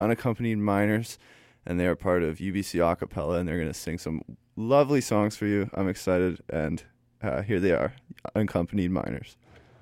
Unaccompanied Minors, and they are part of UBC Acapella, and they're going to sing some lovely songs for you. I'm excited, and here they are, Unaccompanied Minors.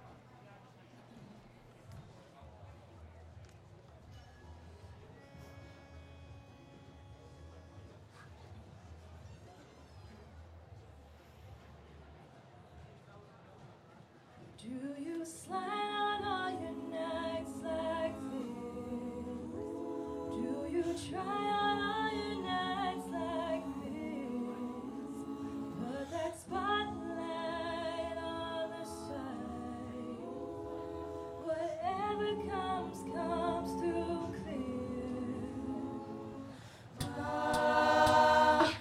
Do you slide on all your nights like this? Do you try on all your nights like this? Put that spotlight on the side. Whatever comes through clear. Ah,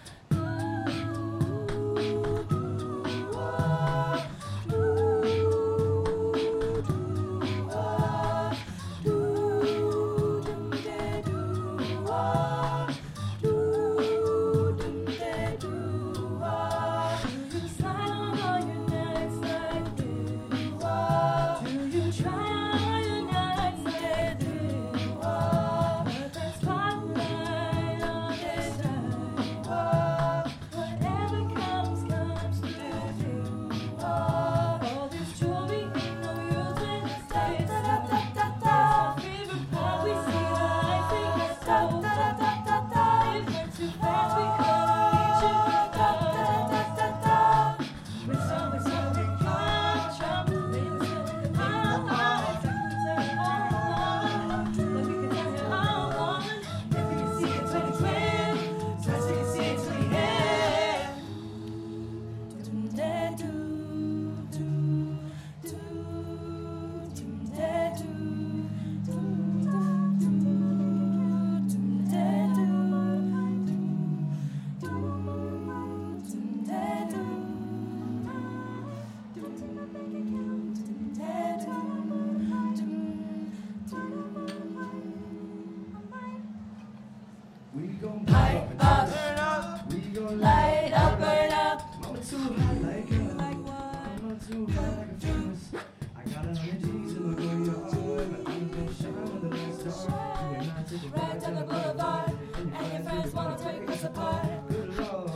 light up, burn up. Mama too hot like her. Mama too hot like a furnace. I got 100 G's in the yard. My things gon' shine when the lights start. You and I take a ride down the boulevard, and your friends wanna take us apart. Good Lord,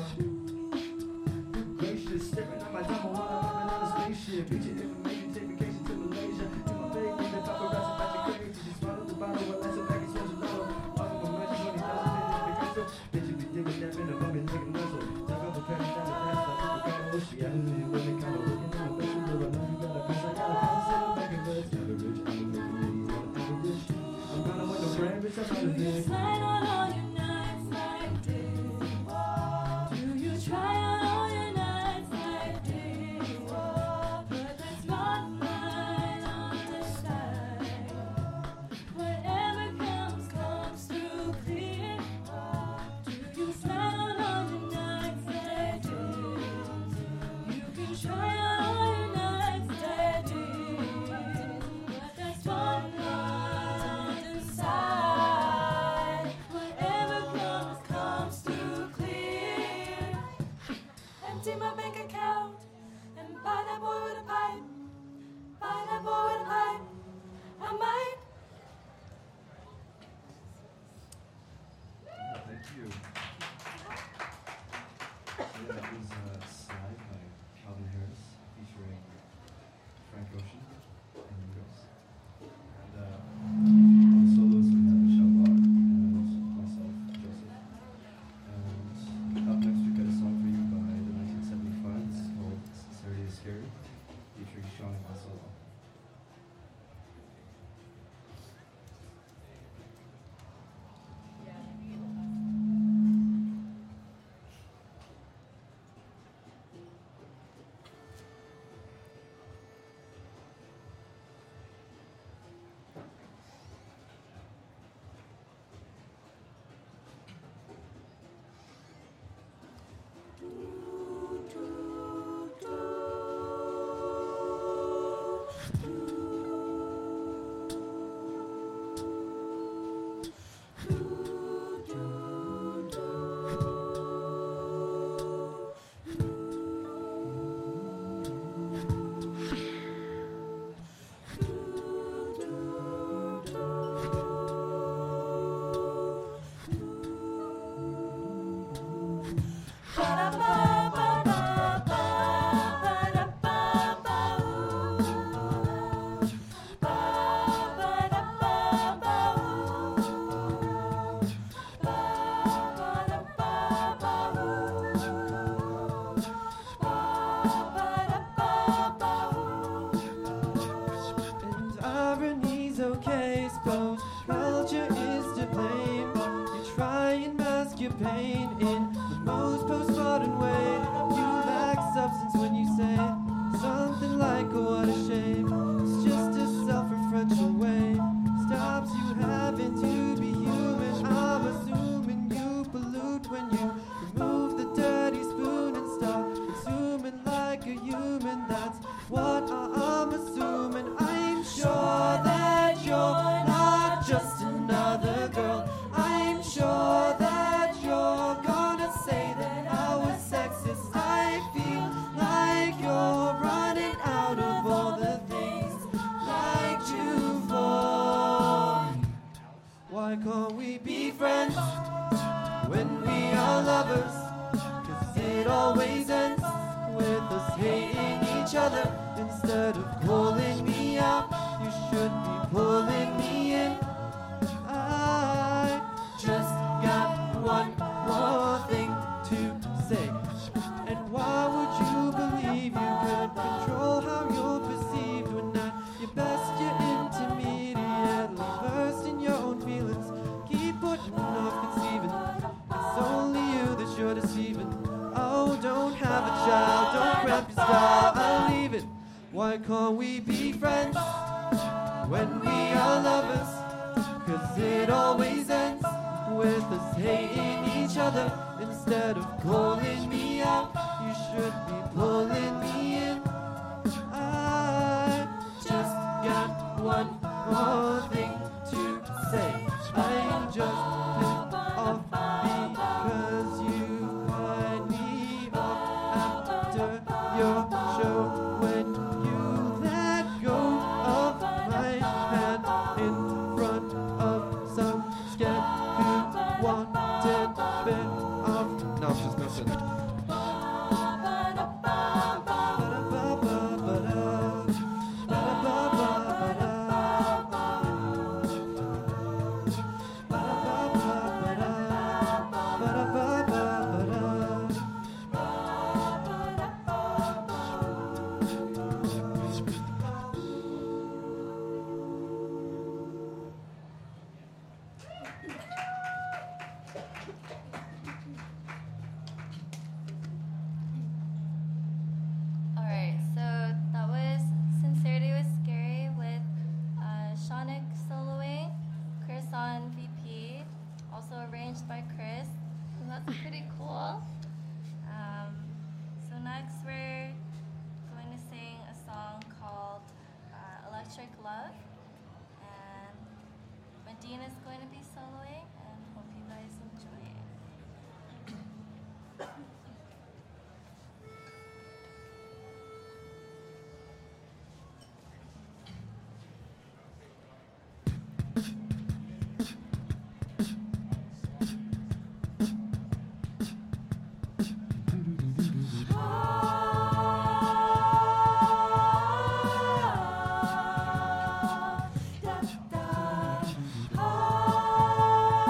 gracious, stepping on my demo while I'm living on a spaceship. Get your information, take vacation to Malaysia. Do my thing, leave the paparazzi magic crazy. Just swallow the bottle, well, that's a package, $1,000. Walking my magic, 20,000 in Picasso. Bitch, you be digging that in the bucket, like a muzzle. Talk over petty down the past, like people kind of wishy. I don't know what they kind of looking at. But you know, I know you got a piece, I got a piece, I'm back in bed. Never rich, I'm a making millions, I'm rich. I'm kinda with the brand, bitch, I'm out of Do you there. slide on all your nights like this? Do you try on all your nights like this? Put that spotlight on the side. Whatever comes through clear. Do you slide on all your nights like this? You can try on all your nights like this. Put that spotlight on the side. Whatever comes through clear. Empty my bank account and buy that boy with a pipe. Buy that boy with a pipe. I might. Thank you. Yeah, that was Slide by Calvin Harris featuring Frank Ocean and Migos. And on solos we have Michelle Bach and myself, Joseph. And up next we've got a song for you by the 1975. This is called Sincerity is Scary, featuring Sean on solo. pain in the most postmodern way. You lack substance when you say something like, oh, what a shame. It's just a self-referential way. Stops you having to be human. I'm assuming you pollute when you remove the dirty spoon and start consuming like a human. That's what I'm assuming. I'm sure that you're not just another girl. I'm sure that you're gonna say that I was sexist. I feel like you're running out of all the things like you for. Why can't we be friends when we are lovers? 'Cause it always ends with us hating each other. Instead of calling me out, you should be pulling me in. I just got one more thing to say. And why would you believe you could control how you're perceived when at your best you're intermediately versed in your own feelings? Keep putting off conceiving. It's only you that you're deceiving. Oh, don't have a child, don't cramp your style, I'll leave it. Why can't we be friends when we are lovers? 'Cause it always ends with us hating each other. Instead of calling me out, you should be pulling me in. I just got one more thing to say. I'm just pissed off because you find me off after your show. When you let go of my hand in front of some scab who wanted bit of. No, I'm just messing. Alright, so that was Sincerity Was Scary with Shaunik soloing, Chris on VP, also arranged by Chris. So that's pretty cool. So next we're going to sing a song called Electric Love. And Medina's going to be soloing, and hope you guys enjoy it. Ah,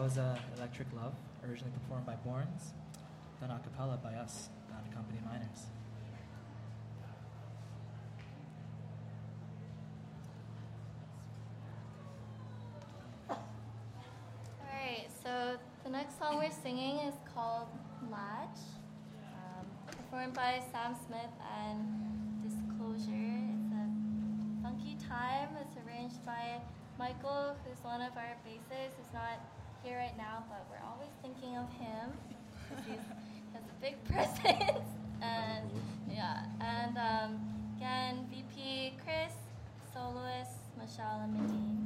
was Electric Love, originally performed by Borns, then a cappella by us, Unaccompanied Minors. Alright, so the next song we're singing is called Latch, performed by Sam Smith and Disclosure. It's a funky time. It's arranged by Michael, who's one of our bassists, who's not here right now, but we're always thinking of him because he has a big presence. And yeah, and again, VP Chris, soloist Michelle and Medine.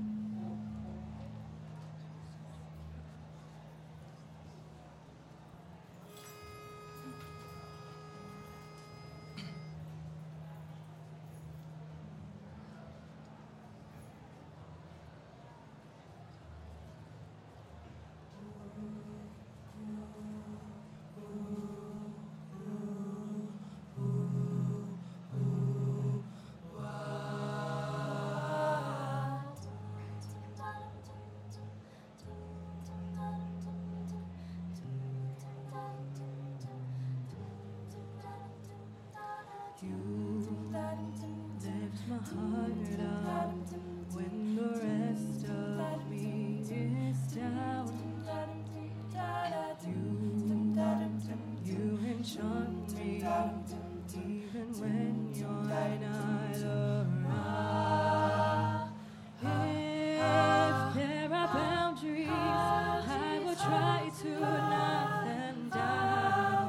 Lift my heart up when the rest of me is down. You enchant me even when you're not around. If there are boundaries, I will try to knock them down.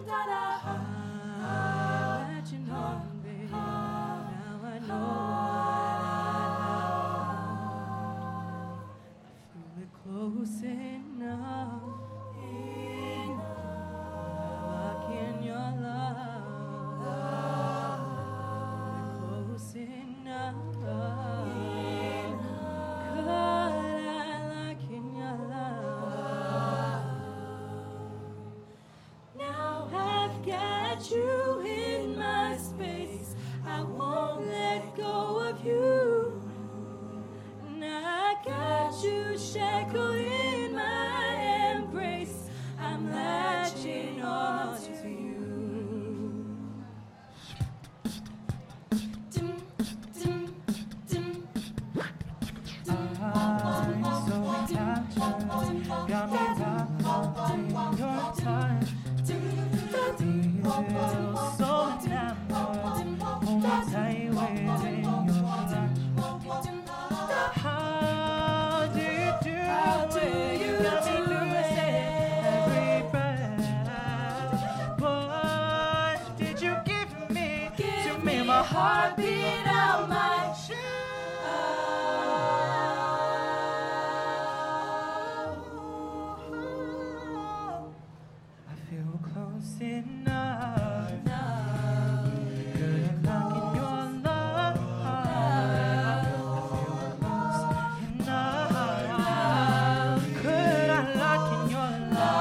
I'm latching on, babe. Now I know what I feel it close enough. Lock in your love. Close enough. Could I lock in your love? Now I've got you in my space. I won't let go of you. And I got you shackled in my embrace. I'm latching on to you. I'm so attached, got me wrapped in your touch. Feel so enamored, hold me tight within your clutch. How do you do it? You got me losing every breath. What did you give me to make my heart beat out my chest? I feel close enough. Could I lock in your love? I feel close enough. Could I lock in your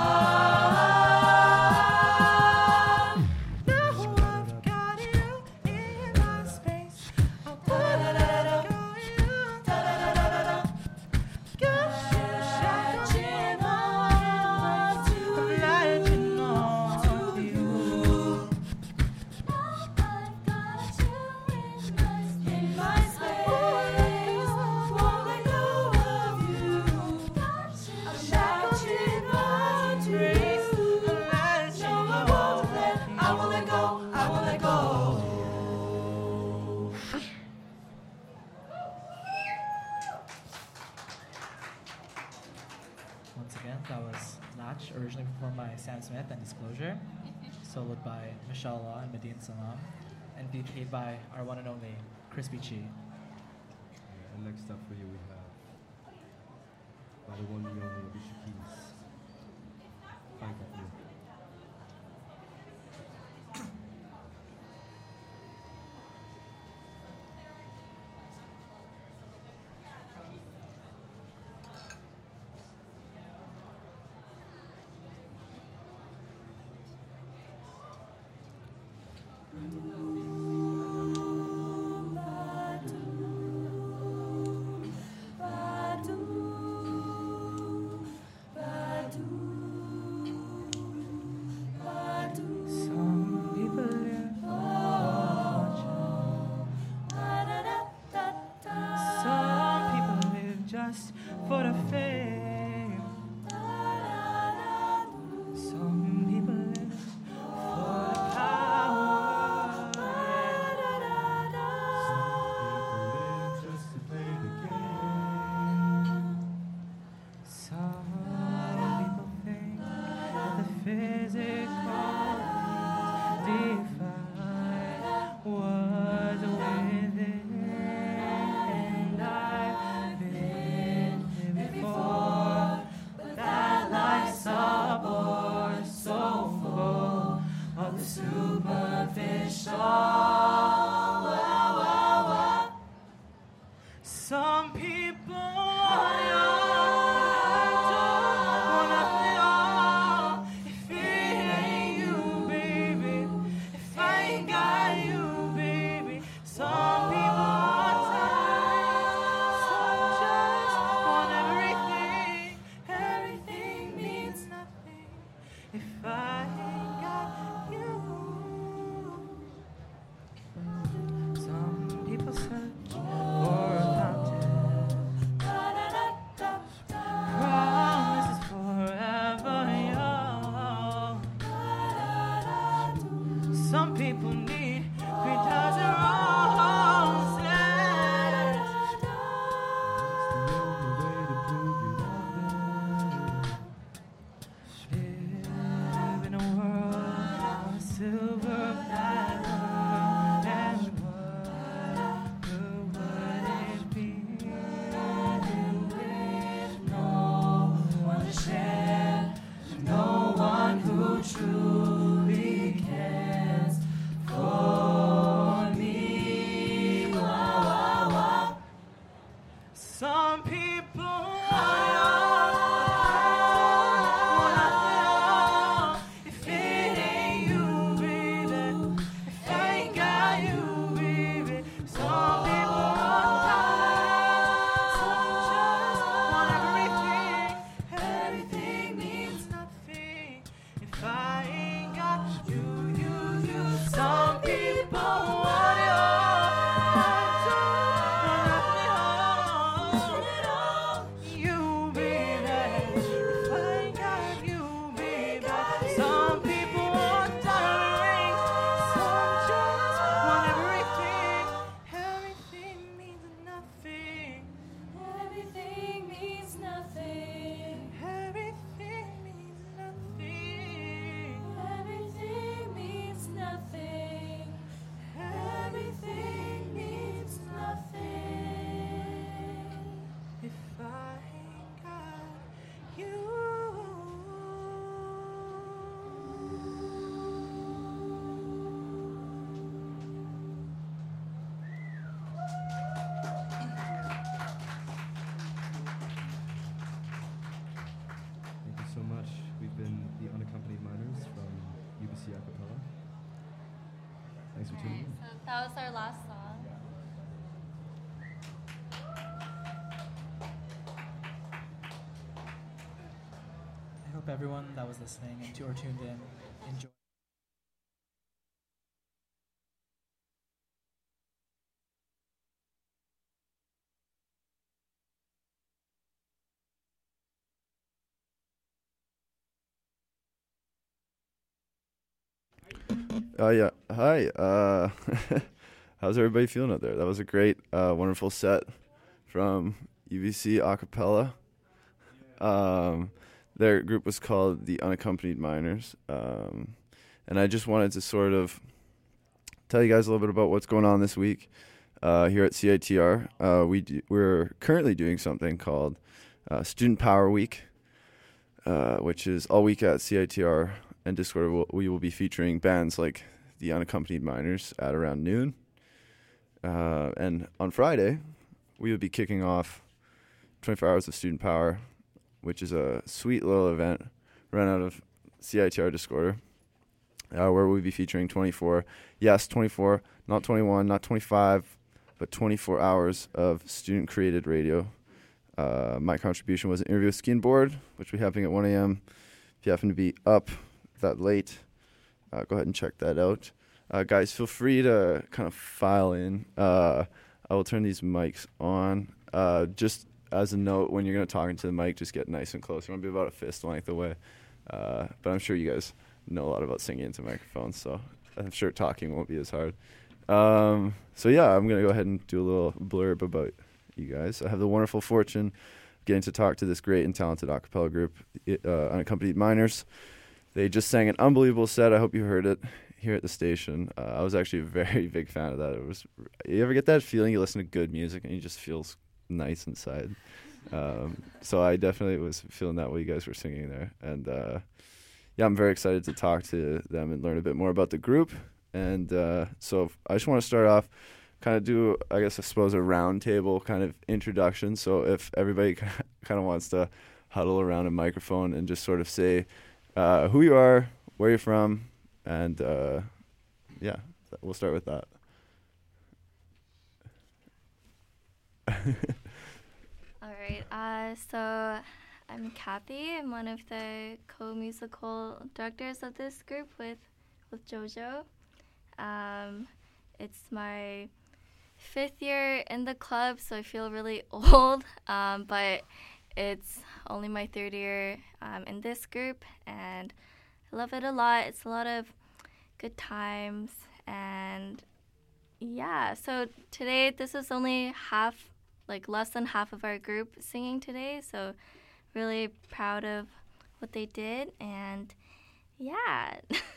love? Now I've got you in my space. I won't let go of you. Got you shackled on to you. Latching on to you. Now I've got you in my space. Won't let go of you. I'm latching on to you. No, I won't let go. I won't let go. Once again, that was Latch, originally performed by Sam Smith and Disclosure, soloed by Michelle Law and Medine Salam, and VP'd by our one and only Crispy Chi. And next up for you we have by the one and only Alicia Keys. Fight at you. Badu, lust for the fame. Some people live for the power. Just to play the game. Some people think that the physical define what's within. And I've been there before, but that life's a bore so full of the superficial. Some people want nothing at all. If it ain't you, baby, if I ain't got you, baby. Some people want time, some just want everything. Everything means nothing if I ain't got you. Some people search for a fountain. Promises forever young. Some people need 3,000 roses. The only way to prove you love Live in a world of silver platinum. And what good would it be with no one to share, no one who truly cares for me? Some people want nothing at all. If it ain't you, baby, if I ain't got you, baby. Some people want time, some just want everything. Everything means nothing if I ain't got you. Some people want it all. You, baby, if I ain't got you, baby. Some people want diamond rings, some just want everything. Everything means nothing. Everything means nothing. Everything means nothing. Everything means nothing. Everything means nothing. If I ain't got you. Thank you so much. We've been the Unaccompanied Minors from UBC Acapella. Thanks for tuning in. So that was our last song. I hope everyone that was listening or tuned in enjoyed. Yeah. Hi. How's everybody feeling out there? That was a great, wonderful set from UBC Acapella. Their group was called the Unaccompanied Minors. And I just wanted to sort of tell you guys a little bit about what's going on this week here at CITR. We're currently doing something called Student Power Week, which is all week at CITR and Discord. We will be featuring bands like the Unaccompanied Minors at around noon. And on Friday, we will be kicking off 24 Hours of Student Power, which is a sweet little event run out of CITR Discord, where we'll be featuring 24, not 21, not 25, but 24 hours of student-created radio. My contribution was an interview with Skin Board, which will be happening at 1 a.m. If you happen to be up that late, go ahead and check that out. Guys, feel free to kind of file in. I will turn these mics on. Just as a note, when you're going to talk into the mic, just get nice and close. You want to be about a fist length away. But I'm sure you guys know a lot about singing into microphones, so I'm sure talking won't be as hard. So yeah, I'm going to go ahead and do a little blurb about you guys. I have the wonderful fortune of getting to talk to this great and talented a cappella group, Unaccompanied Minors. They just sang an unbelievable set. I hope you heard it here at the station. I was actually a very big fan of that. You ever get that feeling you listen to good music and you just feels nice inside? So I definitely was feeling that while you guys were singing there. And yeah, I'm very excited to talk to them and learn a bit more about the group. And so I just want to start off, kind of do, I suppose, a round table kind of introduction. So if everybody kind of wants to huddle around a microphone and just sort of say who you are, where you're from, and yeah, we'll start with that. All right. So I'm Kathy. I'm one of the co-musical directors of this group with Jojo. It's my 5th year in the club, so I feel really old. But it's only my 3rd year in this group, and I love it a lot. It's a lot of good times, and yeah. So today, this is only less than half of our group singing today. So really proud of what they did, and yeah.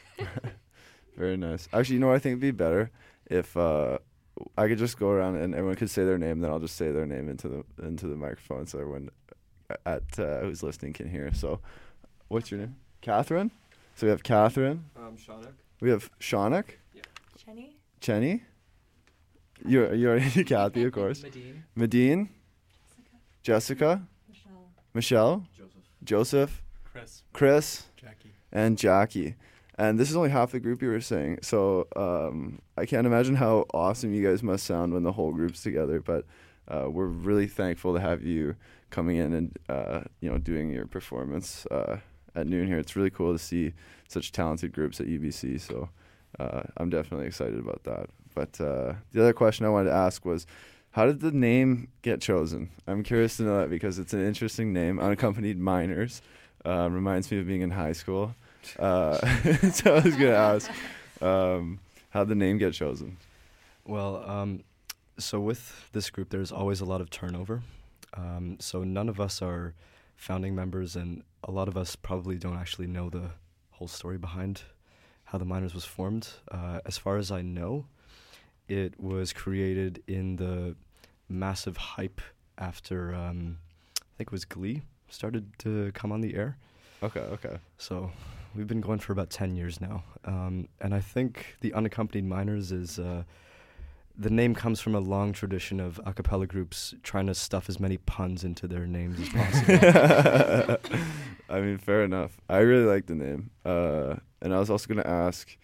Very nice. Actually, I think it'd be better if I could just go around and everyone could say their name, then I'll just say their name into the microphone so everyone who's listening can hear. So, what's your name? Catherine? So we have Catherine. Shanak. We have Shanak. Jenny. Chenny. You already Kathy, of course. Medine. Jessica. Michelle. Joseph. Chris. And Jackie. And this is only half the group you were saying. So I can't imagine how awesome you guys must sound when the whole group's together. But we're really thankful to have you coming in and doing your performance at noon here. It's really cool to see such talented groups at UBC. So I'm definitely excited about that. But the other question I wanted to ask was, how did the name get chosen? I'm curious to know that because it's an interesting name. Unaccompanied Minors. Reminds me of being in high school. So I was going to ask, how'd the name get chosen? Well, so with this group, there's always a lot of turnover. So none of us are founding members, and a lot of us probably don't actually know the whole story behind how the Minors was formed. As far as I know, it was created in the massive hype after, I think it was Glee started to come on the air. Okay. So we've been going for about 10 years now. And I think the Unaccompanied Minors is, the name comes from a long tradition of a cappella groups trying to stuff as many puns into their names as possible. I mean, fair enough. I really like the name. And I was also going to ask,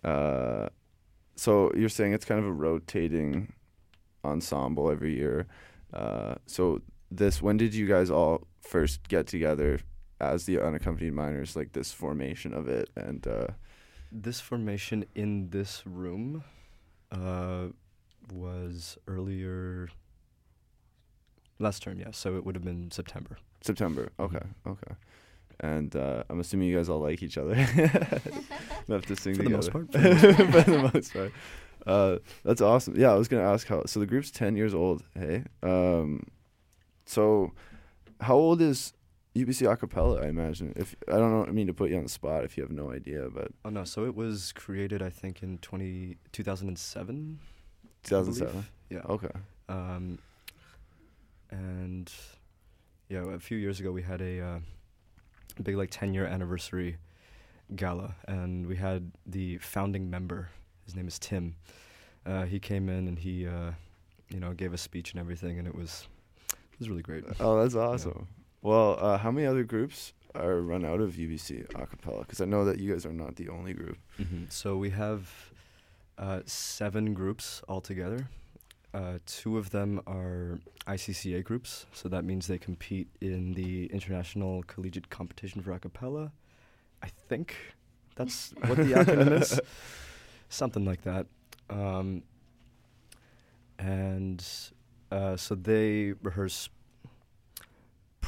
so you're saying it's kind of a rotating ensemble every year. So when did you guys all first get together as the Unaccompanied Minors, like this formation of it? And this formation in this room was earlier last term, yeah. So it would have been September. Okay. And I'm assuming you guys all like each other enough to sing For together. the most part. For the most part. That's awesome. Yeah, I was going to ask so the group's 10 years old, hey? So how old is UBC Acapella, I imagine? I don't mean to put you on the spot if you have no idea, but... Oh, no, so it was created, I think, in 2007. 2007? Yeah. Okay. And, yeah, a few years ago we had a big, 10-year anniversary gala, and we had the founding member. His name is Tim. He came in and he, gave a speech and everything, and it was really great. Oh, that's awesome. Yeah. Well, how many other groups are run out of UBC Acapella? Because I know that you guys are not the only group. Mm-hmm. So we have 7 groups altogether. 2 of them are ICCA groups, so that means they compete in the International Collegiate Competition for Acapella. I think that's what the acronym is. Something like that. So they rehearse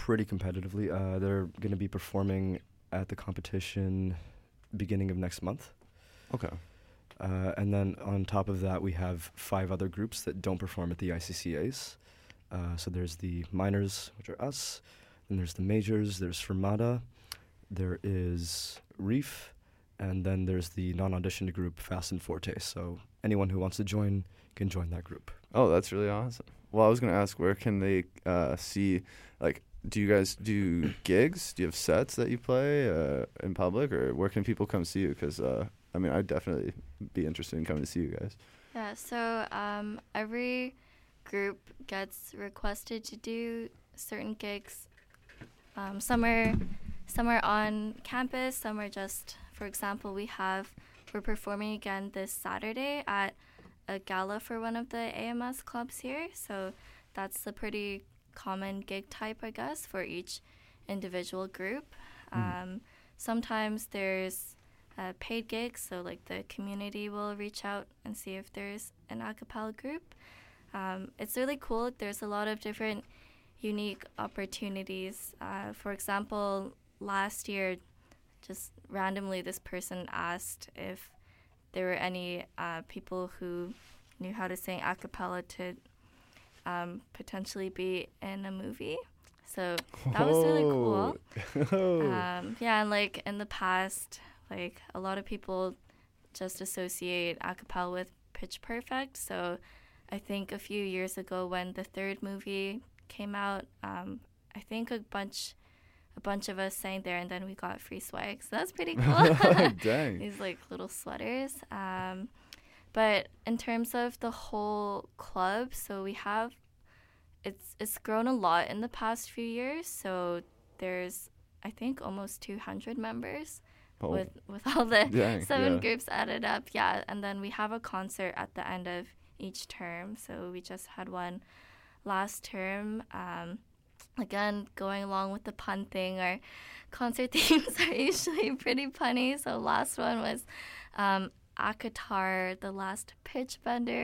pretty competitively. They're going to be performing at the competition beginning of next month. Okay. And then on top of that, we have 5 other groups that don't perform at the ICCAs. So there's the minors, which are us. Then there's the majors. There's Fermata. There is Reef. And then there's the non-auditioned group, Fast and Forte. So anyone who wants to join can join that group. Oh, that's really awesome. Well, I was going to ask, where can they see, like, do you guys do gigs? Do you have sets that you play in public, or where can people come see you? Because, I mean, I'd definitely be interested in coming to see you guys. Yeah, so every group gets requested to do certain gigs. Some are on campus, some are just, for example, we're performing again this Saturday at a gala for one of the AMS clubs here. So that's a pretty common gig type, I guess, for each individual group. Sometimes there's paid gigs, so like the community will reach out and see if there's an a cappella group. It's really cool. There's a lot of different unique opportunities. For example, last year, just randomly, this person asked if there were any people who knew how to sing a cappella to potentially be in a movie. So that was really cool. Yeah, and like in the past, like a lot of people just associate a cappella with Pitch Perfect. So I think a few years ago when the 3rd movie came out, I think a bunch of us sang there, and then we got free swag. So that's pretty cool. Dang. These like little sweaters. But in terms of the whole club, so we have, it's grown a lot in the past few years. So there's, I think, almost 200 members. Oh. With all the Dang, 7 yeah. groups added up. Yeah, and then we have a concert at the end of each term. So we just had one last term. Again, going along with the pun thing, our concert themes are usually pretty punny. So last one was Akatar, the Last Pitch Bender.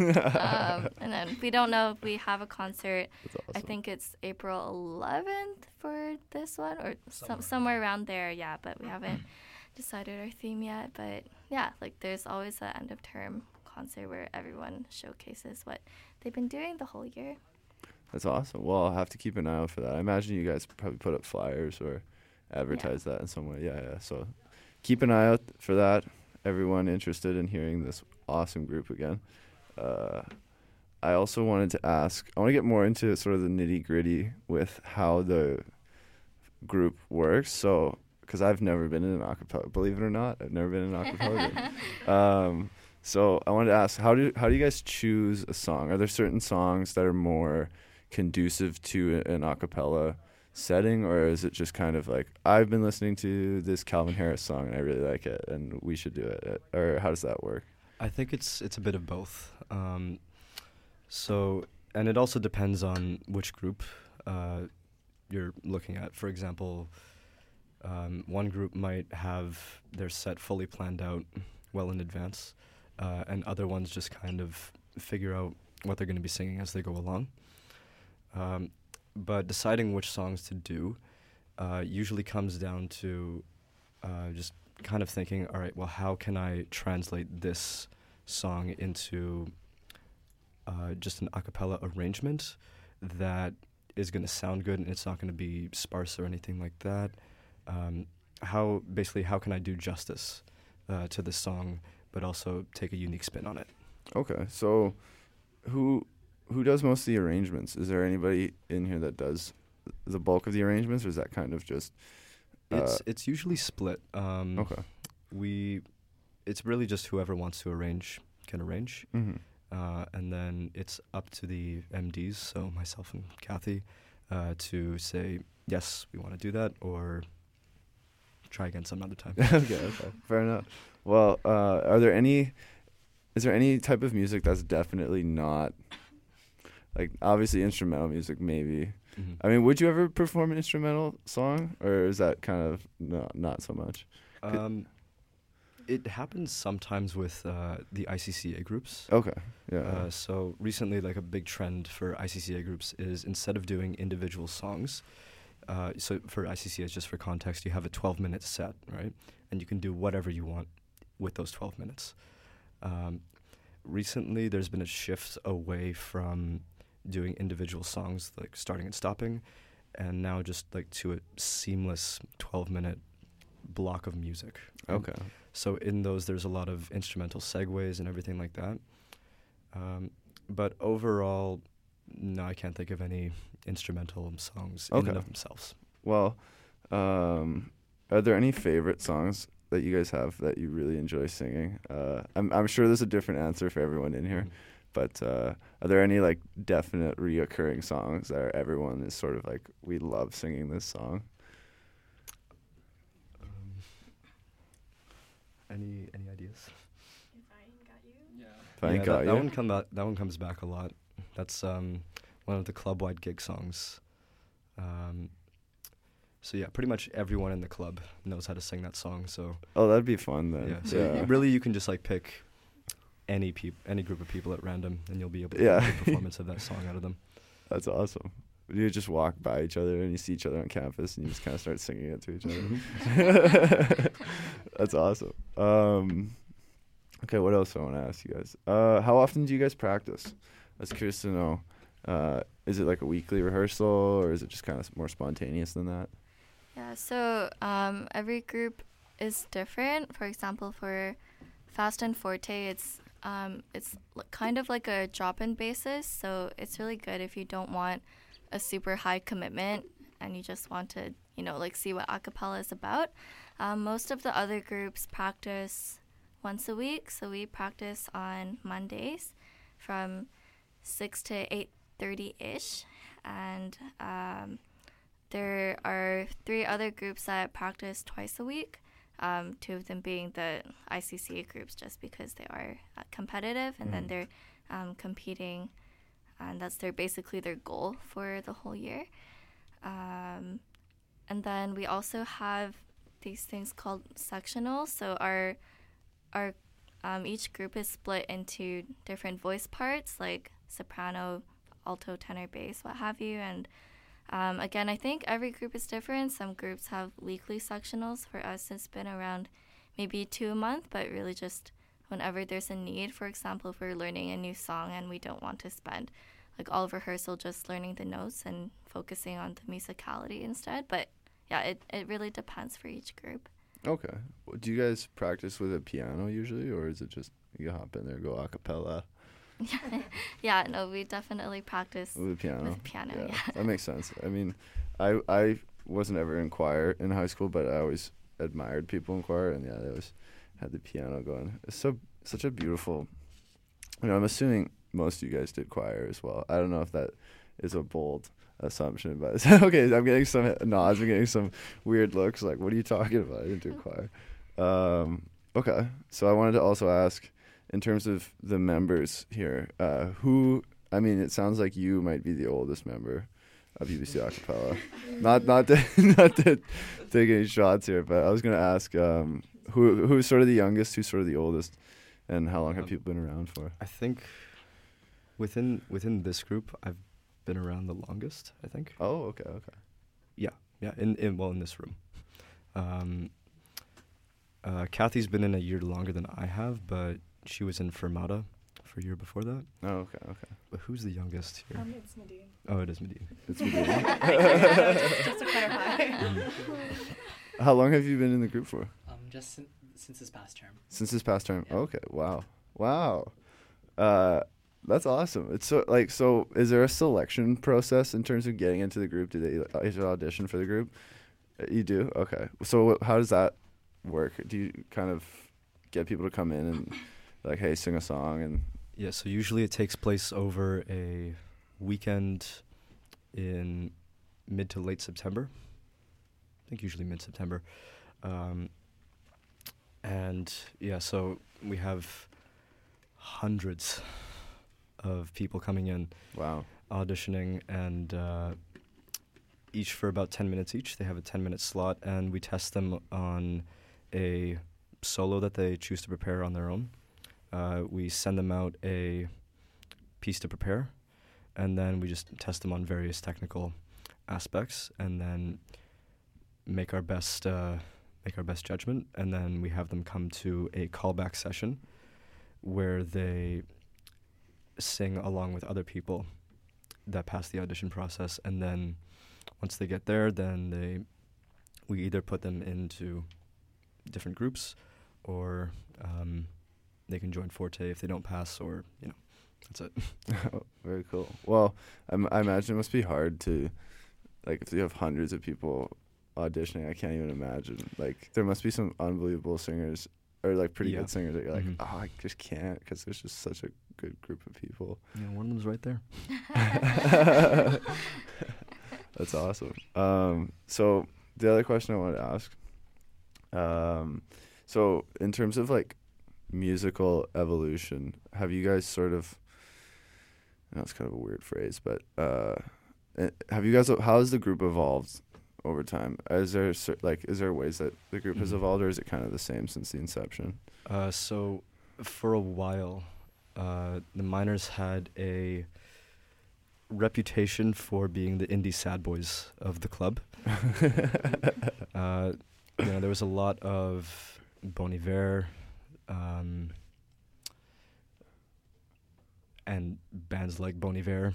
And then we don't know if we have a concert. That's awesome. I think it's April 11th for this one, or somewhere around there, yeah, but we haven't decided our theme yet. But yeah, like there's always an end of term concert where everyone showcases what they've been doing the whole year. That's awesome. Well, I'll have to keep an eye out for that. I imagine you guys probably put up flyers or advertise that in some way. Yeah. So keep an eye out for that. Everyone interested in hearing this awesome group again. I also wanted to ask, I want to get more into sort of the nitty gritty with how the group works. So, because I've never been in an acapella, believe it or not, I've never been in an acapella group. So I wanted to ask, how do you guys choose a song? Are there certain songs that are more conducive to an acapella setting, or is it just kind of like, I've been listening to this Calvin Harris song and I really like it and we should do it? Or how does that work? I think it's a bit of both. So, and it also depends on which group you're looking at. For example, one group might have their set fully planned out well in advance, and other ones just kind of figure out what they're going to be singing as they go along. But deciding which songs to do usually comes down to just kind of thinking, all right, well, how can I translate this song into just an a cappella arrangement that is going to sound good and it's not going to be sparse or anything like that? How can I do justice to this song, but also take a unique spin on it? Okay, so who does most of the arrangements? Is there anybody in here that does the bulk of the arrangements, or is that kind of just... It's usually split. Okay. It's really just whoever wants to arrange can arrange. Mm-hmm. And then it's up to the MDs, so myself and Kathy, to say, yes, we want to do that, or try again some other time. Okay, fair enough. Well, is there any type of music that's definitely not, like, obviously instrumental music maybe. Mm-hmm. I mean, would you ever perform an instrumental song, or is that kind of not so much? It happens sometimes with the ICCA groups. Okay, yeah. So recently, like a big trend for ICCA groups is instead of doing individual songs, So for ICCS, just for context, you have a 12-minute set, right? And you can do whatever you want with those 12 minutes. Recently, there's been a shift away from doing individual songs, like starting and stopping, and now just like to a seamless 12-minute block of music. Okay. So in those, there's a lot of instrumental segues and everything like that. But overall, no, I can't think of any instrumental songs in Okay. and of themselves. Well, are there any favorite songs that you guys have that you really enjoy singing? I'm sure there's a different answer for everyone in here, but are there any like definite reoccurring songs that everyone is sort of like, we love singing this song? Any ideas? If I ain't got you. If I ain't got you. That one comes back a lot. That's one of the club-wide gig songs. So yeah, pretty much everyone in the club knows how to sing that song. So Oh, that'd be fun then. yeah, so really you can just like pick any group of people at random, and you'll be able to Yeah. get a good performance of that song out of them. That's awesome. You just walk by each other and you see each other on campus and you just kind of start singing it to each other. That's awesome. Okay, what else I want to ask you guys? How often do you guys practice? I was curious to know. Is it like a weekly rehearsal, or is it just kind of more spontaneous than that? Yeah, so every group is different. For example, for Fast and Forte, it's kind of like a drop-in basis, so it's really good if you don't want a super high commitment and you just want to, like see what a cappella is about. Most of the other groups practice once a week, so we practice on Mondays from 6 to 8:30-ish, and there are 3 other groups that practice twice a week, 2 of them being the ICCA groups just because they are competitive, and then they're competing, and that's basically their goal for the whole year. And then we also have these things called sectionals. So our each group is split into different voice parts, like soprano, alto, tenor, bass, what have you. And again, I think every group is different. Some groups have weekly sectionals. For us, it's been around maybe 2 a month, but really just whenever there's a need. For example, if we're learning a new song and we don't want to spend like all of rehearsal just learning the notes and focusing on the musicality instead. But yeah, it really depends for each group. Okay. Well, do you guys practice with a piano usually, or is it just you hop in there, go a cappella Yeah, no, we definitely practice with a piano? with piano, yeah. That makes sense. I mean, I wasn't ever in choir in high school, but I always admired people in choir, and yeah, they always had the piano going. It's such a beautiful. I'm assuming most of you guys did choir as well. I don't know if that is a bold assumption, but okay, I'm getting some nods. I'm getting some weird looks. Like, what are you talking about? I didn't do choir. Okay, so I wanted to also ask, in terms of the members here, who? I mean, it sounds like you might be the oldest member of UBC Acapella. not to take any shots here, but I was gonna ask, who's sort of the youngest, who's sort of the oldest, and how long have people been around for? I think within this group, I've been around the longest, I think. Oh, okay. Yeah, in this room. Kathy's been in a year longer than I have, but she was in Fermata for a year before that. Oh, okay. But who's the youngest here? It's Nadine. Oh, it is Medine. It's beginning. Just to clarify. How long have you been in the group for? Just since this past term. Since this past term. Yeah. Okay. Wow. That's awesome. It's so is there a selection process in terms of getting into the group? Do they audition for the group? You do? Okay. So how does that work? Do you kind of get people to come in and like, hey, sing a song? And Yeah, so usually it takes place over a weekend in mid to late September. I think usually mid-September. And yeah, so we have hundreds of people coming in, wow. auditioning, and each for about 10 minutes each. They have a 10-minute slot, and we test them on a solo that they choose to prepare on their own. We send them out a piece to prepare, and then we just test them on various technical aspects, and then make our best judgment, and then we have them come to a callback session where they sing along with other people that pass the audition process, and then once they get there, then we either put them into different groups, or they can join Forte if they don't pass, or that's it. Very cool. Well, I imagine it must be hard to, like, if you have hundreds of people auditioning, I can't even imagine. Like, there must be some unbelievable singers, or like pretty good singers that you're like, oh, I just can't, because there's just such a good group of people. Yeah, one of them's right there. That's awesome. So the other question I wanted to ask, so in terms of like musical evolution, have you guys sort of, I know it's kind of a weird phrase, but have you guys, how has the group evolved over time? Is there ways that the group has evolved, or is it kind of the same since the inception? So for a while, the Miners had a reputation for being the indie sad boys of the club. There was a lot of Bon Iver, and bands like Bon Iver.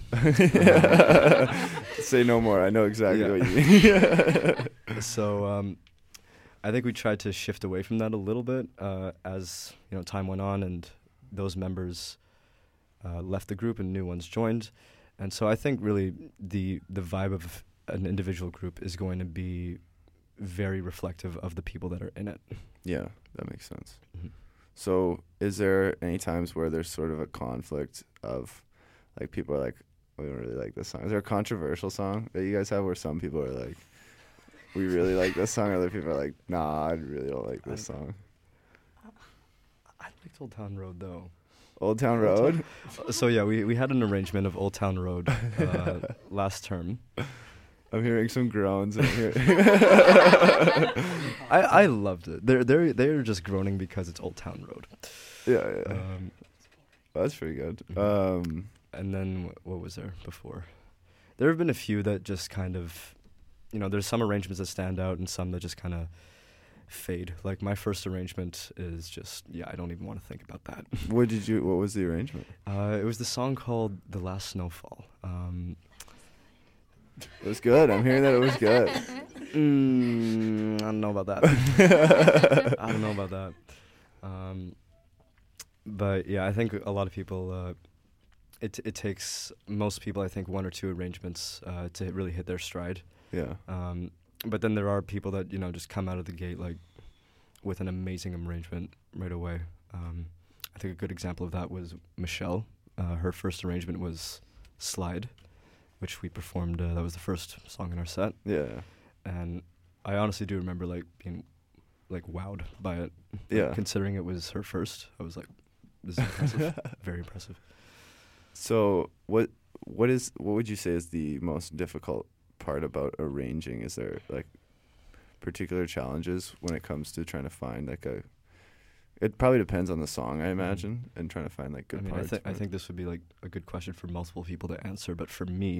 Say no more. I know exactly what you mean. So I think we tried to shift away from that a little bit as time went on, and those members left the group and new ones joined. And so I think really the vibe of an individual group is going to be very reflective of the people that are in it. Yeah, that makes sense. Mm-hmm. So is there any times where there's sort of a conflict of, like, people are like, we don't really like this song? Is there a controversial song that you guys have where some people are like, we really like this song, other people are like, nah, I really don't like this song? I liked Old Town Road, though. Old Town Road? So yeah, we had an arrangement of Old Town Road last term. I'm hearing some groans in here. I loved it. They're just groaning because it's Old Town Road. Yeah. That's pretty good. And then what was there before? There have been a few that just kind of, there's some arrangements that stand out and some that just kind of fade. Like my first arrangement is just, I don't even want to think about that. What was the arrangement? It was the song called The Last Snowfall. It was good. I'm hearing that it was good. I don't know about that. But yeah, I think a lot of people, it takes most people, I think, one or two arrangements to really hit their stride. Yeah. But then there are people that, just come out of the gate like with an amazing arrangement right away. I think a good example of that was Michelle. Her first arrangement was Slide, which we performed. That was the first song in our set. Yeah. And I honestly do remember like being like wowed by it. Yeah. Considering it was her first, I was like, this is impressive. Very impressive. So what would you say is the most difficult part about arranging? Is there like particular challenges when it comes to trying to find like it probably depends on the song, I imagine, and trying to find like good parts. I think this would be like a good question for multiple people to answer, but for me,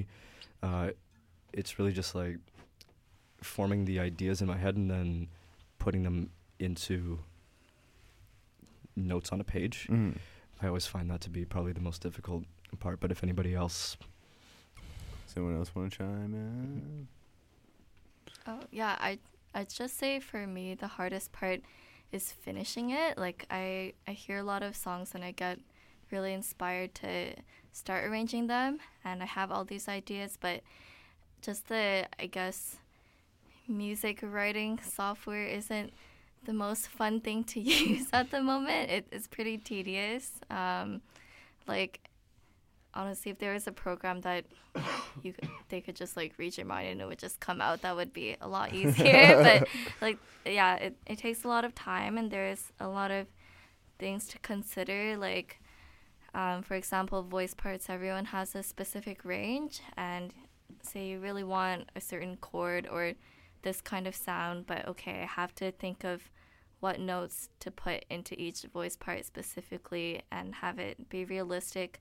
it's really just like forming the ideas in my head and then putting them into notes on a page. Mm. I always find that to be probably the most difficult part, but if anybody else... Someone else want to chime in? Oh, yeah, I'd just say for me, the hardest part is finishing it. Like, I hear a lot of songs and I get really inspired to start arranging them, and I have all these ideas, but just the, I guess, music writing software isn't the most fun thing to use at the moment. It's pretty tedious. Like, honestly, if there was a program that they could just like read your mind and it would just come out, that would be a lot easier. But like, yeah, it takes a lot of time, and there's a lot of things to consider. Like, for example, voice parts, everyone has a specific range, and say you really want a certain chord or this kind of sound, but okay, I have to think of what notes to put into each voice part specifically and have it be realistic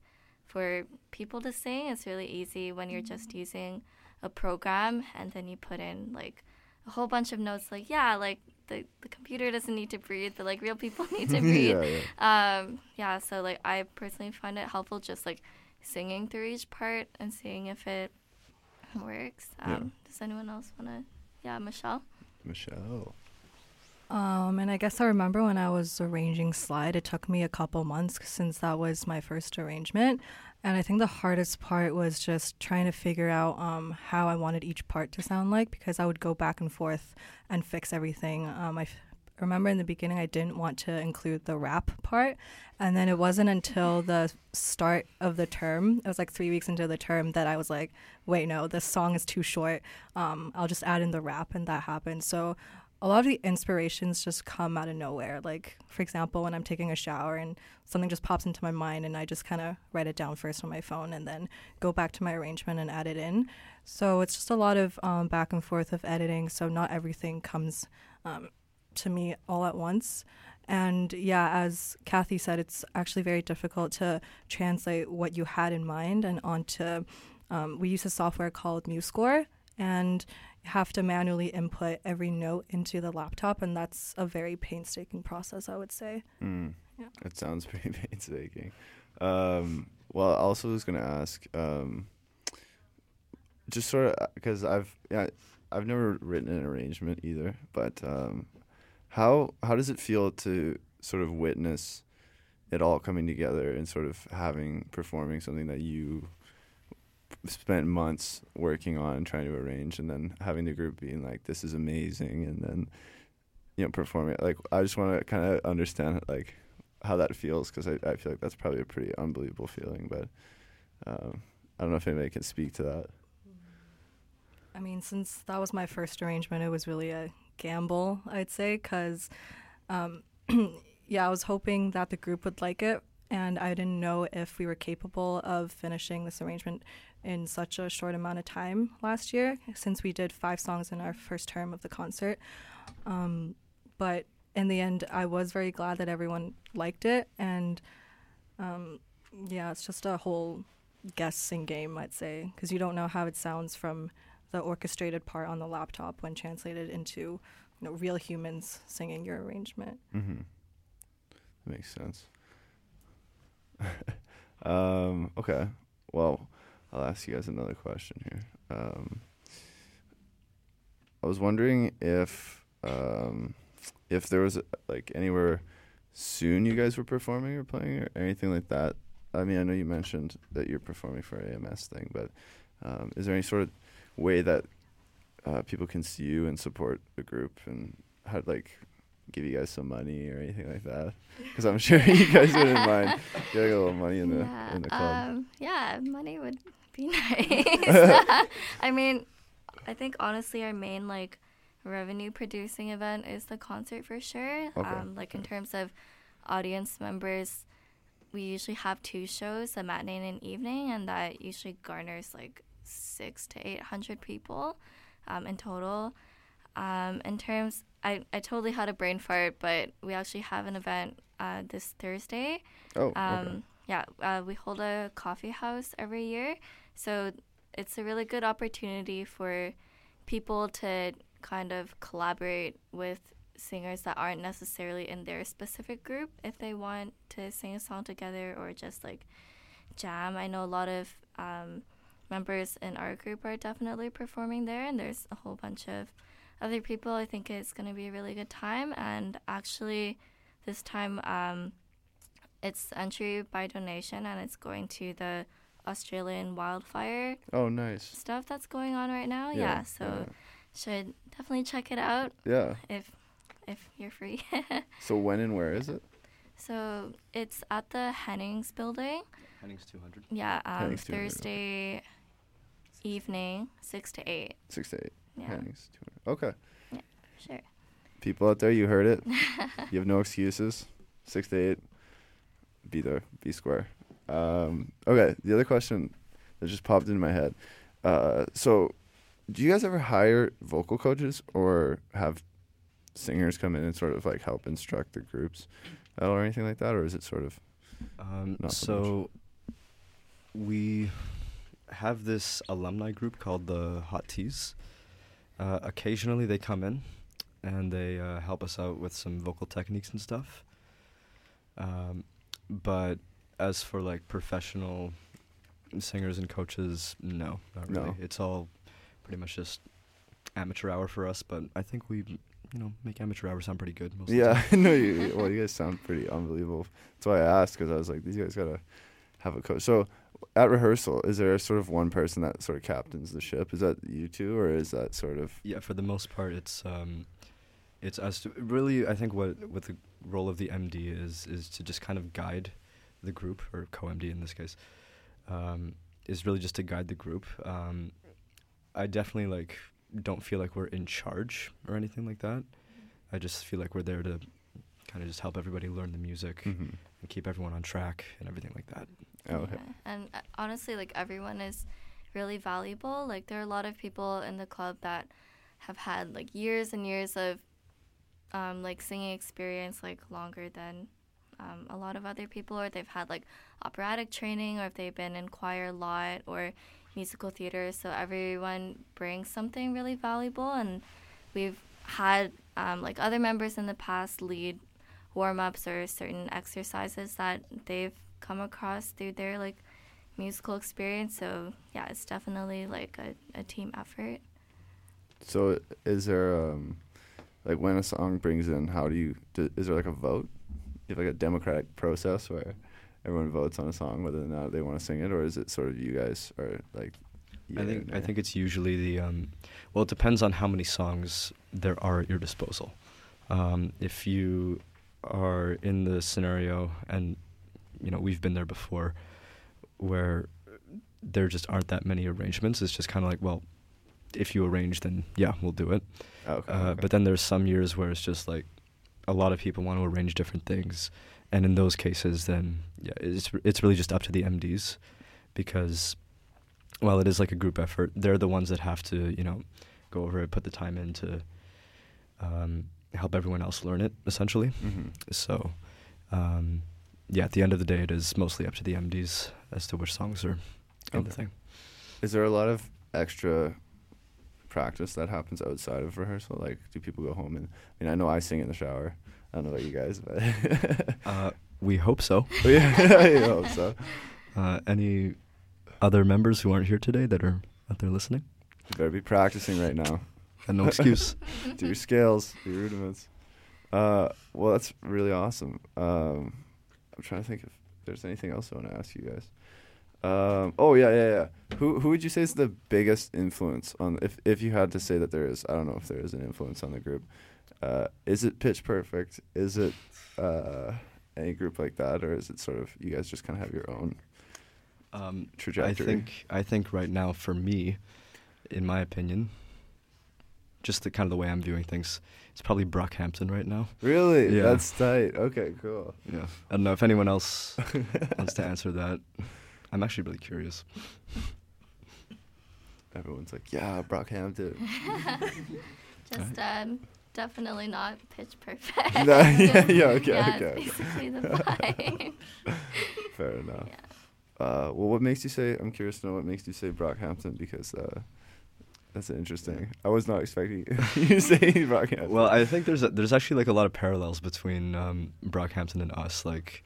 for people to sing, it's really easy when you're just using a program and then you put in like a whole bunch of notes like, yeah, like the computer doesn't need to breathe, but like real people need to breathe. Yeah. So like I personally find it helpful just like singing through each part and seeing if it works. Yeah. Does anyone else want to? Yeah, Michelle? Michelle. And I guess I remember when I was arranging Slide, it took me a couple months since that was my first arrangement. And I think the hardest part was just trying to figure out how I wanted each part to sound like, because I would go back and forth and fix everything. Remember in the beginning I didn't want to include the rap part, and then it wasn't until the start of the term, it was like 3 weeks into the term, that I was like, wait, no, this song is too short. I'll just add in the rap, and that happened. So a lot of the inspirations just come out of nowhere. Like, for example, when I'm taking a shower and something just pops into my mind and I just kind of write it down first on my phone and then go back to my arrangement and add it in. So it's just a lot of back and forth of editing, so not everything comes to me all at once. And yeah, as Kathy said, it's actually very difficult to translate what you had in mind and onto, we use a software called MuseScore, and you have to manually input every note into the laptop, and that's a very painstaking process, I would say. Yeah. It sounds pretty painstaking. Well, I also was going to ask, just sort of, because I've never written an arrangement either, but how does it feel to sort of witness it all coming together and sort of performing something that you spent months working on trying to arrange, and then having the group being like, this is amazing, and then performing it? Like, I just want to kind of understand like how that feels, because I feel like that's probably a pretty unbelievable feeling, but I don't know if anybody can speak to that. I mean, since that was my first arrangement, it was really a gamble, I'd say, because yeah, I was hoping that the group would like it, and I didn't know if we were capable of finishing this arrangement in such a short amount of time last year, since we did 5 songs in our first term of the concert. But in the end, I was very glad that everyone liked it, and yeah, it's just a whole guessing game, I'd say, because you don't know how it sounds from the orchestrated part on the laptop when translated into real humans singing your arrangement. Mm-hmm. That makes sense. Okay. Well, I'll ask you guys another question here. I was wondering if there was like anywhere soon you guys were performing or playing or anything like that. I mean, I know you mentioned that you're performing for AMS thing, but is there any sort of way that people can see you and support the group, and how like give you guys some money or anything like that? Because I'm sure you guys wouldn't mind getting a little money in the club. Yeah, money would be nice. I mean, I think honestly our main like revenue producing event is the concert for sure. Okay. Like in terms of audience members, we usually have 2 shows, a matinee and an evening, and that usually garners like 600 to 800 people in total. In terms, I totally had a brain fart, but we actually have an event this Thursday. Oh, okay. Yeah, we hold a coffee house every year, so it's a really good opportunity for people to kind of collaborate with singers that aren't necessarily in their specific group if they want to sing a song together or just like jam. I know a lot of members in our group are definitely performing there, and there's a whole bunch of other people. I think it's going to be a really good time, and actually this time it's entry by donation, and it's going to the Australian wildfire Oh, nice. stuff that's going on right now. Yeah, So should definitely check it out Yeah. if you're free. So when and where is it? So it's at the Hennings building. Hennings 200. Yeah, Hennings 200, Thursday evening, 6 to 8. 6 to 8. Yeah, Hennings 200. Okay. sure. People out there, you heard it. You have no excuses. 6 to 8. Be there. Be square. Okay. The other question that just popped into my head. So, do you guys ever hire vocal coaches or have singers come in and sort of like help instruct the groups or anything like that, or is it sort of not so So we have this alumni group called the Hot Teas. Occasionally they come in and they help us out with some vocal techniques and stuff. But as for like professional singers and coaches, no, not really. No. It's all pretty much just amateur hour for us, but I think we, make amateur hour sound pretty good most of the Yeah, time. no, you guys sound pretty unbelievable. That's why I asked, because I was like, these guys gotta have a coach. So, at rehearsal, is there sort of one person that sort of captains the ship? Is that you two, or is that sort of? Yeah, for the most part, it's us to really. I think what the role of the MD is to just kind of guide the group, or co-MD in this case, is really just to guide the group. I definitely don't feel like we're in charge or anything like that. I just feel like we're there to kind of just help everybody learn the music Mhm. and keep everyone on track and everything like that. Oh, okay. Yeah. And honestly, everyone is really valuable. There are a lot of people in the club that have had years and years of singing experience, longer than a lot of other people, or they've had operatic training, or if they've been in choir a lot, or musical theater. So everyone brings something really valuable, and we've had other members in the past lead warm-ups or certain exercises that they've come across through their musical experience. So yeah, it's definitely a team effort. So, is there when a song brings in, is there a vote? You have a democratic process where everyone votes on a song whether or not they want to sing it, or is it sort of you guys are I think it's usually the well, it depends on how many songs there are at your disposal. If you are in the scenario, and we've been there before, where there just aren't that many arrangements, it's just kind of well, if you arrange, then yeah, we'll do it. Okay. But then there's some years where it's just a lot of people want to arrange different things, and in those cases, then yeah, it's really just up to the MDs, because while it is a group effort, they're the ones that have to go over it, put the time in to help everyone else learn it, essentially. Mhm. So yeah, at the end of the day, it is mostly up to the MDs as to which songs are in the Okay. thing. Is there a lot of extra practice that happens outside of rehearsal? Do people go home and? I know I sing in the shower. I don't know about you guys, but We hope so. yeah, I hope so. Any other members who aren't here today that are out there listening? You better be practicing right now. And no excuse. Do your scales, do your rudiments. Well, that's really awesome. I'm trying to think if there's anything else I want to ask you guys. Oh yeah. Who would you say is the biggest influence on, if you had to say that there is? I don't know if there is an influence on the group. Is it Pitch Perfect? Is it any group like that, or is it sort of you guys just kind of have your own trajectory? I think right now, for me, in my opinion, just the kind of the way I'm viewing things, it's probably Brockhampton right now. Really? Yeah. That's tight. Okay, cool. Yeah. I don't know if anyone else wants to answer that. I'm actually really curious. Everyone's like, yeah, Brockhampton. Just definitely not Pitch Perfect. No, yeah, okay, yeah, okay. it's basically the vibe. Fair enough. Yeah. Well, what makes you say? I'm curious to know what makes you say Brockhampton, because that's interesting. I was not expecting you to say Brockhampton. Well, I think there's actually a lot of parallels between Brockhampton and us.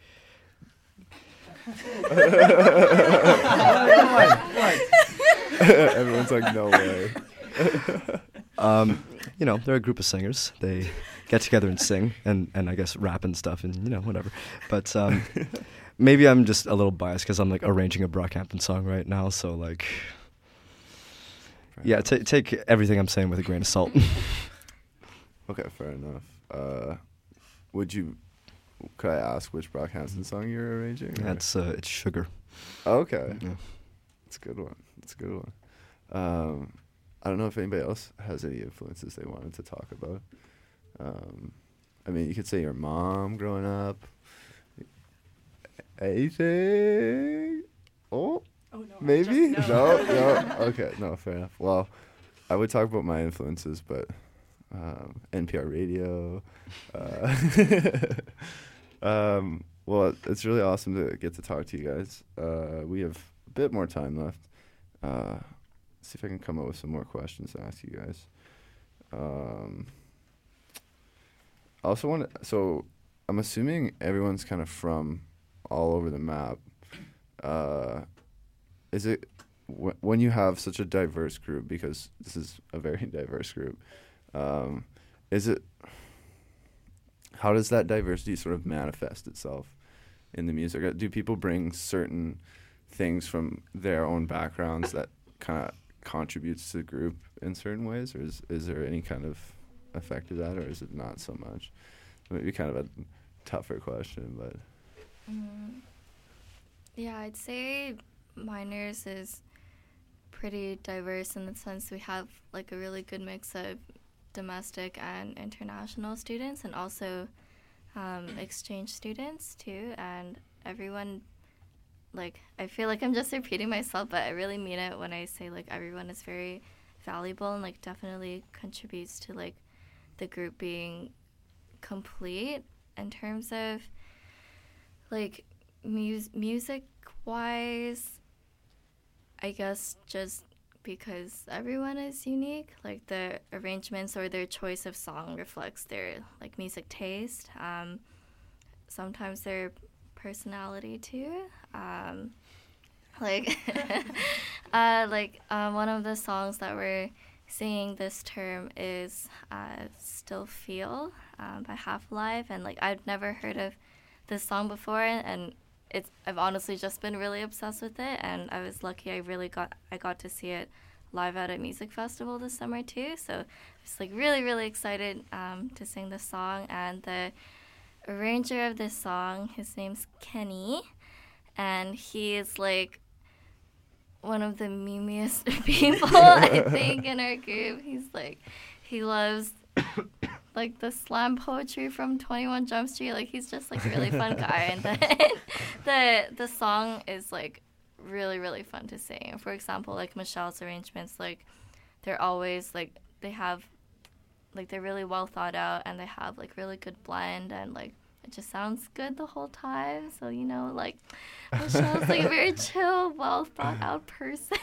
Everyone's like, no way. They're a group of singers. They get together and sing, and I guess rap and stuff, and whatever. But maybe I'm just a little biased because I'm arranging a Brockhampton song right now. So yeah, take everything I'm saying with a grain of salt. Okay, fair enough. Could I ask which Brockhampton song you're arranging? or- That's it's Sugar. Okay. Yeah. That's a good one. I don't know if anybody else has any influences they wanted to talk about. You could say your mom growing up. Anything? Oh, Oh no. maybe? Just No. No. Okay, no, fair enough. Well, I would talk about my influences, but NPR radio. Well, it's really awesome to get to talk to you guys. We have a bit more time left. See if I can come up with some more questions to ask you guys. I also want to. So I'm assuming everyone's kind of from all over the map. Is it when you have such a diverse group, because this is a very diverse group, is it, how does that diversity sort of manifest itself in the music? Do people bring certain things from their own backgrounds that kind of contributes to the group in certain ways, or is there any kind of effect to that, or is it not so much? Maybe kind of a tougher question, but Yeah, I'd say minors is pretty diverse in the sense we have like a really good mix of domestic and international students, and also exchange students too. And everyone, like, I feel like I'm just repeating myself, but I really mean it when I say like everyone is very valuable and like definitely contributes to like the group being complete in terms of like music wise. I guess just because everyone is unique, like the arrangements or their choice of song reflects their like music taste, sometimes their personality too. Like one of the songs that we're singing this term is Still Feel by Half-Life, and like I've never heard of this song before, and I've honestly just been really obsessed with it, and I was lucky I got to see it live at a music festival this summer too, so I was like really, really excited to sing this song. And the arranger of this song, his name's Kenny, and he is like one of the memeiest people I think in our group. He's like, he loves like the slam poetry from 21 Jump Street. Like he's just like a really fun guy, and then the song is like really, really fun to sing. For example, like Michelle's arrangements, like they're always like they're really well thought out, and they have like really good blend, and like it just sounds good the whole time. So like Michelle's like a very chill, well thought out person.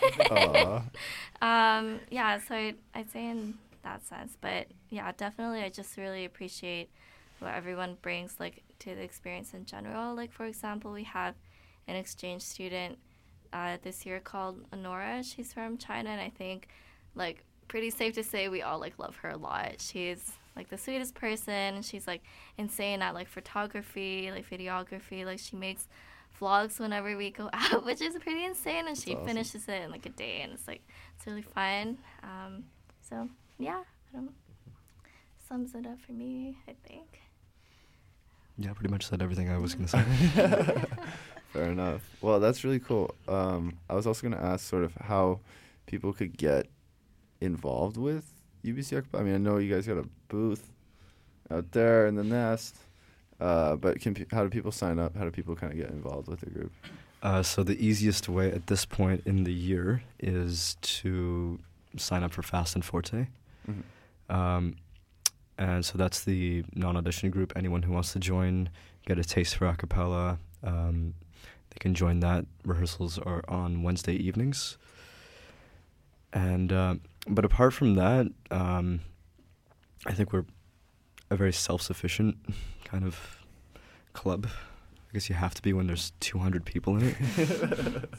Yeah, so I'd say in that sense, but yeah, definitely I just really appreciate what everyone brings like to the experience in general. Like for example, we have an exchange student this year called Honora. She's from China, and I think like pretty safe to say we all like love her a lot. She's like the sweetest person, and she's like insane at like photography, like videography. Like she makes vlogs whenever we go out, which is pretty insane, and she finishes it in like a day, and it's really fun. So yeah, sums it up for me, I think. Yeah, pretty much said everything I was going to say. Fair enough. Well, that's really cool. I was also going to ask sort of how people could get involved with UBC Acapella. I mean, I know you guys got a booth out there in the Nest, but how do people sign up? How do people kind of get involved with the group? So the easiest way at this point in the year is to sign up for Fast and Forte. Mm-hmm. And so that's the non-audition group. Anyone who wants to join, get a taste for a cappella, they can join that. Rehearsals are on Wednesday evenings. And but apart from that, I think we're a very self-sufficient kind of club. I guess you have to be when there's 200 people in it.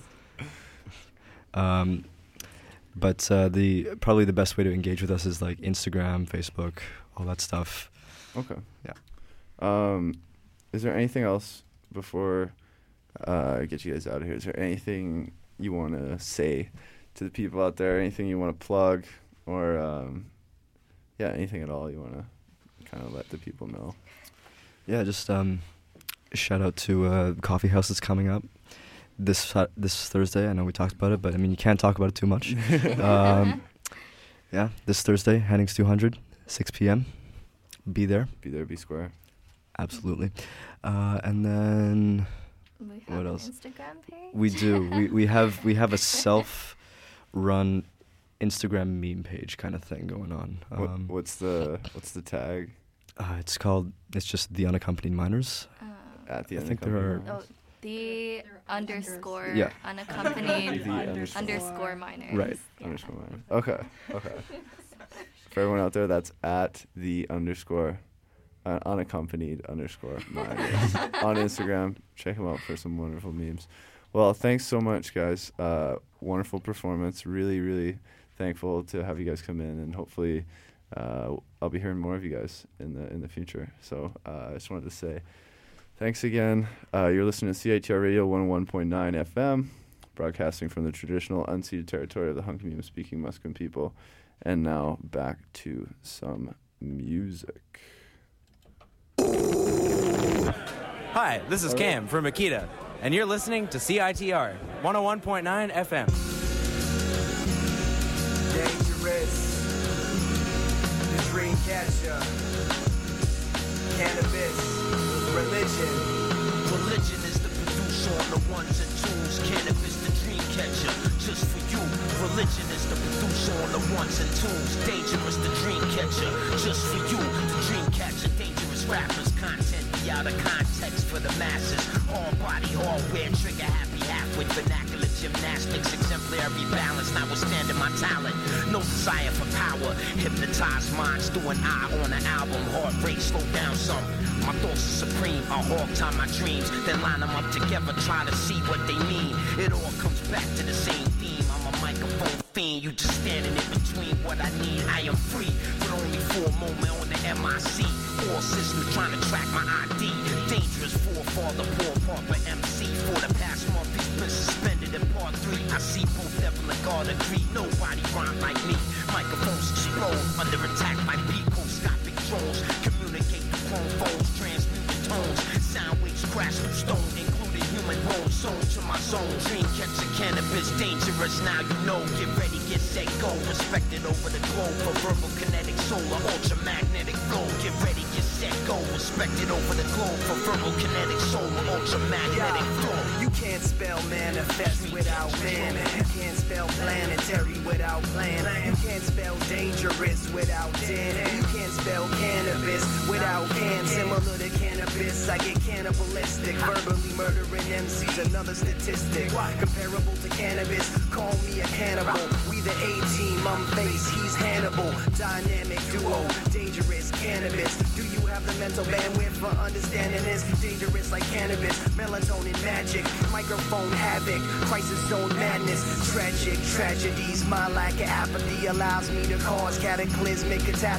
But probably the best way to engage with us is like Instagram, Facebook, all that stuff. Okay. Yeah. Is there anything else before I get you guys out of here? Is there anything you want to say to the people out there? Anything you want to plug, or anything at all you want to kind of let the people know? Yeah, just shout out to Coffee House that's coming up this Thursday. I know we talked about it, but I mean you can't talk about it too much. Yeah, this Thursday, Hennings 200, 6 p.m. Be there. Be there, be square. Absolutely. And then We have what an else? Instagram page. We do. We have a self-run Instagram meme page kind of thing going on. What's the tag? It's just the Unaccompanied Minors. At the I end think of the there company. are The underscore Yeah. unaccompanied The underscore minors. Right. Yeah. Underscore minor. Okay. For everyone out there, that's at the underscore unaccompanied underscore minors on Instagram. Check them out for some wonderful memes. Well, thanks so much, guys. Wonderful performance. Really, really thankful to have you guys come in, and hopefully I'll be hearing more of you guys in the future. So I just wanted to say thanks again. You're listening to CITR Radio 101.9 FM, broadcasting from the traditional unceded territory of the Hunkaminam speaking Musqueam people. And now back to some music. Hi, this is Cam from Makita, and you're listening to CITR 101.9 FM. Dangerous, the dream catcher, cannabis, religion. Religion is the producer on the ones and twos. Cannabis, the dream catcher, just for you. Religion is the producer on the ones and twos. Dangerous, the dream catcher, just for you. The dream catcher, dangerous rappers, content be out of context for the masses. All body, all wear, trigger happy half with vernacular gymnastics, exemplary balance, notwithstanding my talent. No desire for power, hypnotized minds through an eye on an album. Heart rate slow down some. My thoughts are supreme, I hog time my dreams, then line them up together, try to see what they mean. It all comes back to the same theme. I'm a microphone fiend, you just standing in between what I need. I am free, but only for a moment on the MIC. All systems trying to track my ID. Dangerous forefather, poor Papa MC. For the past month, he's been suspended in part 3. I see both devil and God agree. Nobody rhyme like me. Microphones explode under attack by picoscopic drones. Communicate through chrome phones, transmuting tones. Sound waves crash through stone, including human bones. Zone to my zone. Dream catcher, cannabis, dangerous. Now you know. Get ready, get set, go. Respected over the globe for verbal kinetic solar, ultramagnetic flow. Get ready, get set, go. Respected over the globe for verbal kinetic solar, ultramagnetic flow. You can't spell manifest without man. You can't spell planetary without plan. You can't spell dangerous without den. You can't spell cannabis without can. Similar to cannabis, I get cannibalistic. Verbally murdering MCs, another statistic. Comparable to cannabis, call me a cannibal. We the A-team, I'm face, he's Hannibal. Dynamic duo, dangerous cannabis. Do you have the mental bandwidth for understanding this? Dangerous like cannabis, melatonin magic, microphone havoc, crisis zone madness, tragic tragedies. My lack of apathy allows me to cause cataclysmic catastrophes.